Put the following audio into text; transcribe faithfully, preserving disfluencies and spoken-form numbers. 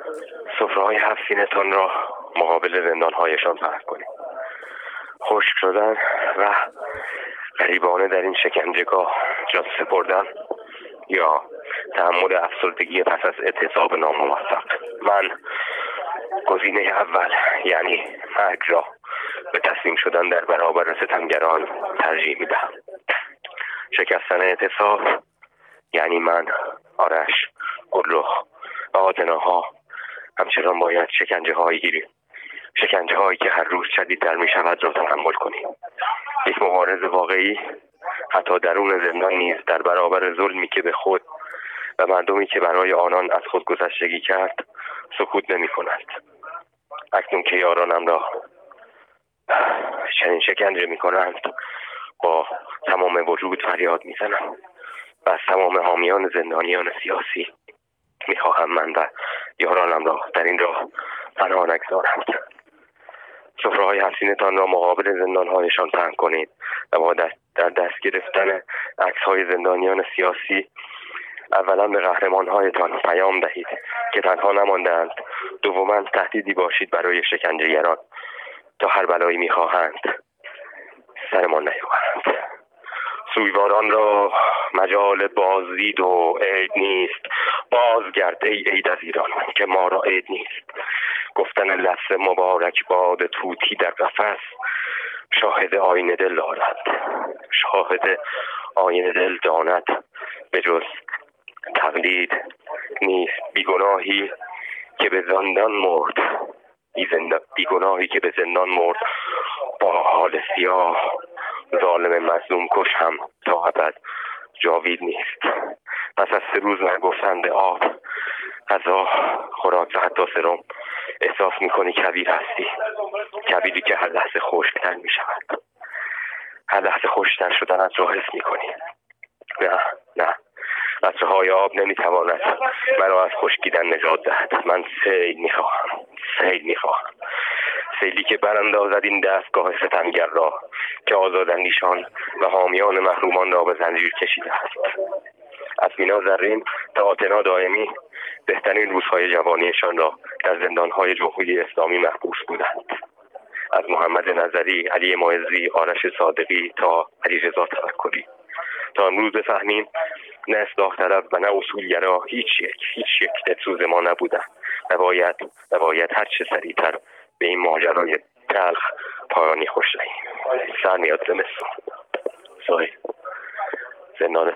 سفره‌های هفت سینه‌تان را مقابل زندان‌هایشان پهن کنید. خشک شدن و غریبانه در این شکنجهگاه جان سپردن یا تحمل افسردگی پس از اعتصاب ناموفق. من گزینه اول یعنی مرگ را به تسلیم شدن در برابر ستمگران ترجیح میدهم. شکستن اعتصاب یعنی من، آرش، گلرخ و آتناها همچنان باید شکنجه هایی گیریم، شکنجه هایی که هر روز شدیدتر می شود را تحمل کنیم. یک مبارز واقعی حتی درون زندان نیز در برابر ظلمی که به خود و مردمی که برای آنان از خود گذشتگی کرد سکوت نمی کند. اکنون که یارانم را چنین شکنجه می کنند با تمام وجود فریاد می زنم و از تمام حامیان زندانیان سیاسی می خواهم من و یارانم را در این راه تنها نگذارند. سفره‌های هفت سینه‌تان را مقابل زندان‌هایشان پهن کنید و با دست در دست گرفتن عکس‌های زندانیان سیاسی اولا به قهرمان‌هایتان پیام دهید که تنها نماندند، دوما تهدیدی باشید برای شکنجه‌گران تا هر بلایی می‌خواهند سرمان نیاورند. سویواران را مجال بازدید و عید نیست، بازگرد ای عید از ایران که ما را عید نیست. گفتن لفظ مبارک باد طوطی در قفس شاهد آینه دل دارد، شاهد آینه دل داند به جز تقلید نیست. بیگناهی که به زندان مرد بیگناهی که به زندان مرد با حال سیاه، ظالم مظلوم کش هم تا ابد جاوید نیست. پس از سه روز نگفتن به آب، غذا، خوراک و حتی سرم احساس میکنی کبیر هستی، کبیری که هر لحظه خشک‌تر میشود. هر لحظه خشک‌تر شدنت را حس میکنی. نه نه قطره‌های آب نمیتواند مرا از خشکیدن نجات دهد. من سیل میخواهم، سیل میخواهم سیلی که براندازد این دستگاه ستمگر را که آزاداندیشان و حامیان محرومان را به زنجیر کشیده است. از مینا زرین تا آتنا دائمی بهترین روزهای جوانیشان را در زندانهای جمهوری اسلامی محبوس بودند. از محمد نظری، علی معزی، آرش صادقی تا علیرضا توکلی. تا امروز بفهمیم نه اصلاح طلب و نه اصولگرا هیچ یک هیچ یک دلسوز ما نبودن و باید و باید هر چه سریعتر به این ماجرای تلخ پایانی خوش دهیم. سر میاد زمستون. زنان